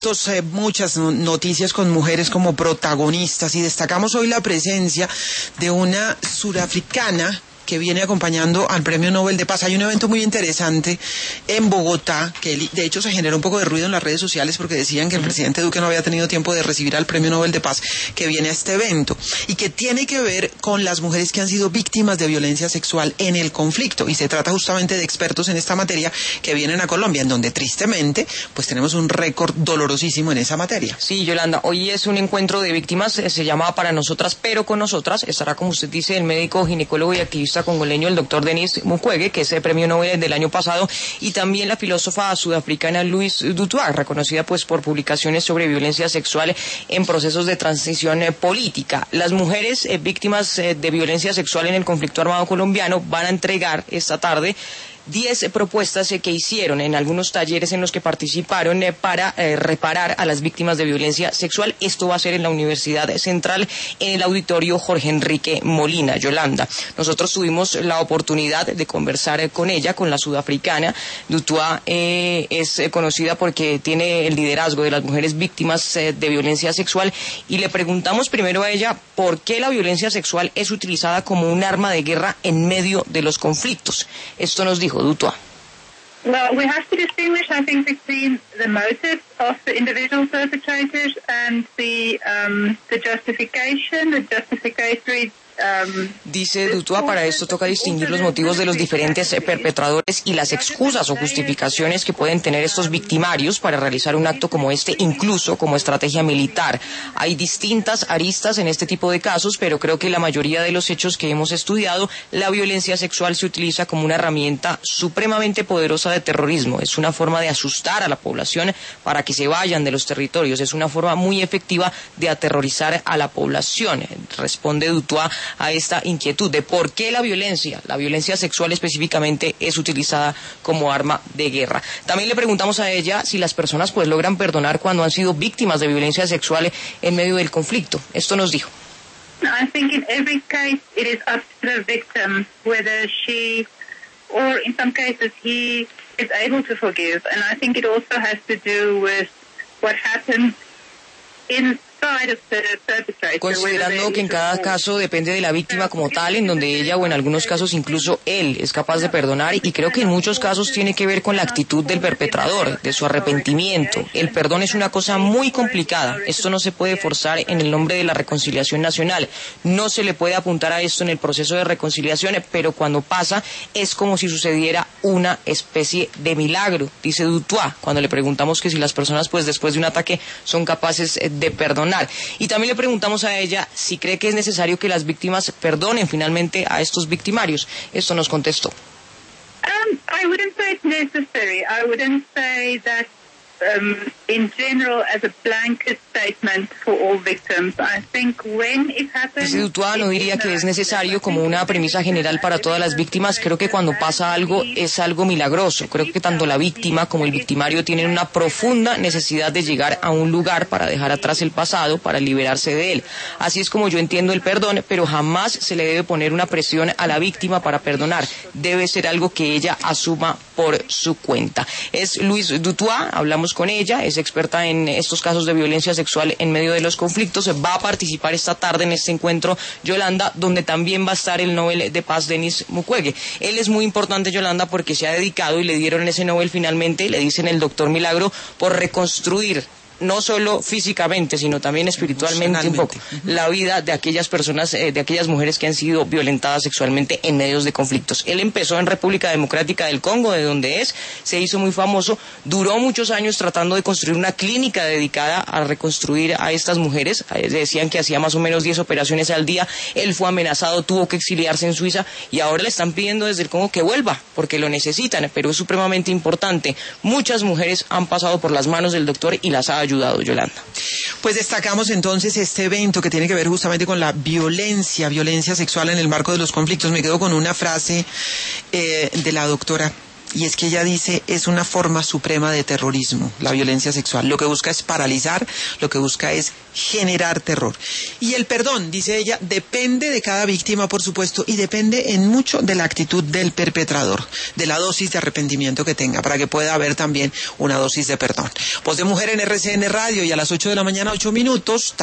visto muchas noticias con mujeres como protagonistas y destacamos hoy la presencia de una surafricana que viene acompañando al Premio Nobel de Paz. Hay un evento muy interesante en Bogotá, que de hecho se generó un poco de ruido en las redes sociales porque decían que el presidente Duque no había tenido tiempo de recibir al Premio Nobel de Paz, que viene a este evento, y que tiene que ver con las mujeres que han sido víctimas de violencia sexual en el conflicto, y se trata justamente de expertos en esta materia que vienen a Colombia, en donde tristemente pues tenemos un récord dolorosísimo en esa materia. Sí, Yolanda, hoy es un encuentro de víctimas, se llama Para Nosotras, pero con nosotras. Estará, como usted dice, el médico, ginecólogo y activista congoleño, el doctor Denis Mukwege, que es el premio Nobel del año pasado, y también la filósofa sudafricana Louise Dutoit, reconocida pues por publicaciones sobre violencia sexual en procesos de transición política. Las mujeres víctimas de violencia sexual en el conflicto armado colombiano van a entregar esta tarde 10 propuestas que hicieron en algunos talleres en los que participaron para reparar a las víctimas de violencia sexual. Esto va a ser en la Universidad Central, en el auditorio Jorge Enrique Molina. Yolanda, nosotros tuvimos la oportunidad de conversar con ella, con la sudafricana. Dutoit es conocida porque tiene el liderazgo de las mujeres víctimas de violencia sexual, y le preguntamos primero a ella por qué la violencia sexual es utilizada como un arma de guerra en medio de los conflictos. Esto nos dijo Dutoit. Well, we have to distinguish, I think, between the motive of the individual perpetrators and the justification, the justificatory. Dice Dutoit, para esto toca distinguir los motivos de los diferentes perpetradores y las excusas o justificaciones que pueden tener estos victimarios para realizar un acto como este, incluso como estrategia militar. Hay distintas aristas en este tipo de casos, pero creo que la mayoría de los hechos que hemos estudiado, la violencia sexual se utiliza como una herramienta supremamente poderosa de terrorismo. Es una forma de asustar a la población para que se vayan de los territorios. Es una forma muy efectiva de aterrorizar a la población. Responde Dutoit a esta inquietud de por qué la violencia sexual específicamente es utilizada como arma de guerra. También le preguntamos a ella si las personas pues logran perdonar cuando han sido víctimas de violencia sexual en medio del conflicto. Esto nos dijo. I think in every case it is up to the victim whether she or in some cases he is able to forgive, and I think it also has to do with what happens inside of the perpetrator. Considerando que en cada caso depende de la víctima como tal, en donde ella o en algunos casos incluso él es capaz de perdonar, y creo que en muchos casos tiene que ver con la actitud del perpetrador, de su arrepentimiento. El perdón es una cosa muy complicada. Esto no se puede forzar en el nombre de la reconciliación nacional. No se le puede apuntar a esto en el proceso de reconciliación, pero cuando pasa es como si sucediera una especie de milagro, dice Dutoit, cuando le preguntamos que si las personas pues después de un ataque son capaces de perdonar. Y también le preguntamos a ella si cree que es necesario que las víctimas perdonen finalmente a estos victimarios. Esto nos contestó. I wouldn't say it's necessary. I wouldn't say that in general as a blanket statement for all victims. I think when it happens. Dice Dutoit, no diría que es necesario como una premisa general para todas las víctimas. Creo que cuando pasa algo es algo milagroso. Creo que tanto la víctima como el victimario tienen una profunda necesidad de llegar a un lugar para dejar atrás el pasado, para liberarse de él. Así es como yo entiendo el perdón, pero jamás se le debe poner una presión a la víctima para perdonar. Debe ser algo que ella asuma por su cuenta. Es Louise Dutoit, hablamos con ella, es experta en estos casos de violencia sexual en medio de los conflictos. Va a participar esta tarde en este encuentro, Yolanda, donde también va a estar el Nobel de Paz Denis Mukwege. Él es muy importante, Yolanda, porque se ha dedicado y le dieron ese Nobel finalmente, le dicen el doctor Milagro, por reconstruir no solo físicamente, sino también espiritualmente un poco, la vida de aquellas personas, de aquellas mujeres que han sido violentadas sexualmente en medios de conflictos. Él empezó en República Democrática del Congo, de donde es, se hizo muy famoso, duró muchos años tratando de construir una clínica dedicada a reconstruir a estas mujeres. Decían que hacía más o menos 10 operaciones al día. Él fue amenazado, tuvo que exiliarse en Suiza, y ahora le están pidiendo desde el Congo que vuelva, porque lo necesitan, pero es supremamente importante. Muchas mujeres han pasado por las manos del doctor y las ha ayudado, Yolanda. Pues destacamos entonces este evento que tiene que ver justamente con la violencia sexual en el marco de los conflictos. Me quedo con una frase de la doctora y es que ella dice es una forma suprema de terrorismo, la violencia sexual. Lo que busca es paralizar, lo que busca es generar terror. Y el perdón, dice ella, depende de cada víctima, por supuesto, y depende en mucho de la actitud del perpetrador, de la dosis de arrepentimiento que tenga, para que pueda haber también una dosis de perdón. Voz de Mujer en RCN Radio, y a las 8 de la mañana, 8 minutos.